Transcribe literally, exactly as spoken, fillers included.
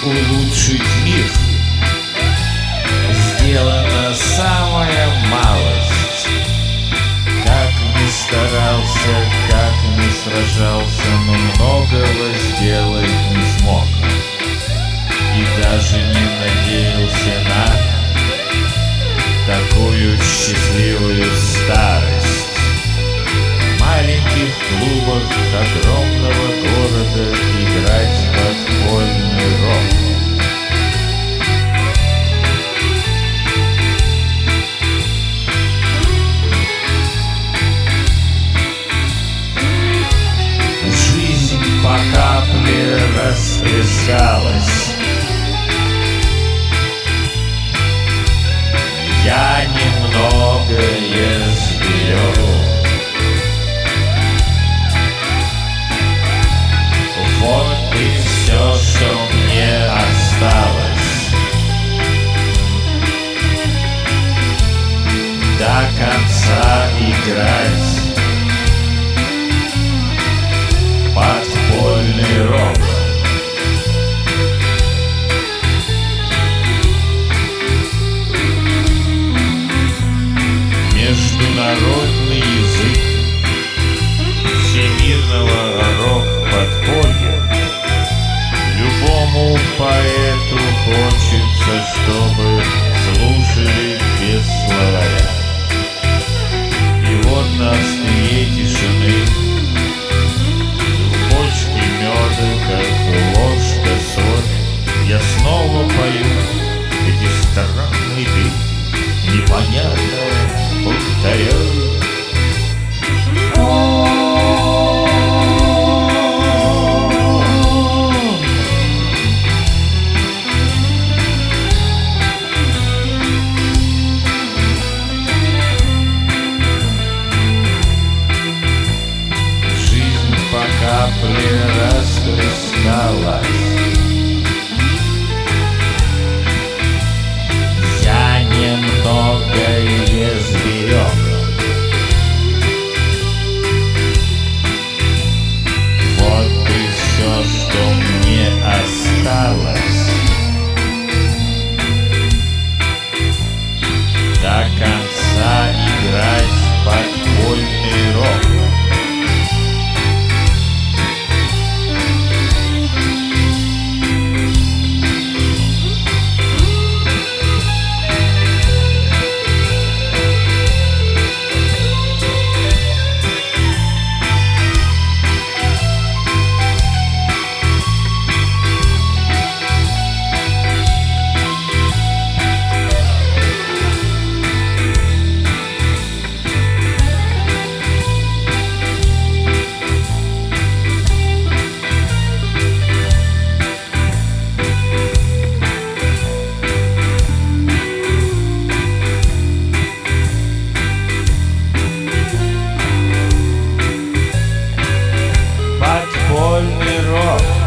улучшить мир. Сделана самая малость. Как ни старался, как ни сражался, но многого сделать не смог. И даже не надеялся на такую счастливую старость. В маленьких клубах огромного города играть в подпольный рок. Жизнь по капле расплескалась. Я немногое сберу. Вот и все, что мне осталось. До конца играть подпольный рок. Международный язык всемирного рок-подполья. Любому поэту хочется, чтобы слушали без словаря. И вот на острие тишины, в бочке меда, как ложка соль, я снова пою эти странные песни, непонятно повторяю. Жизнь по капле расплескалась. Я немногое сберег. Вот и все, что мне осталось. До конца играть в подпольный рок. Подпольный рок.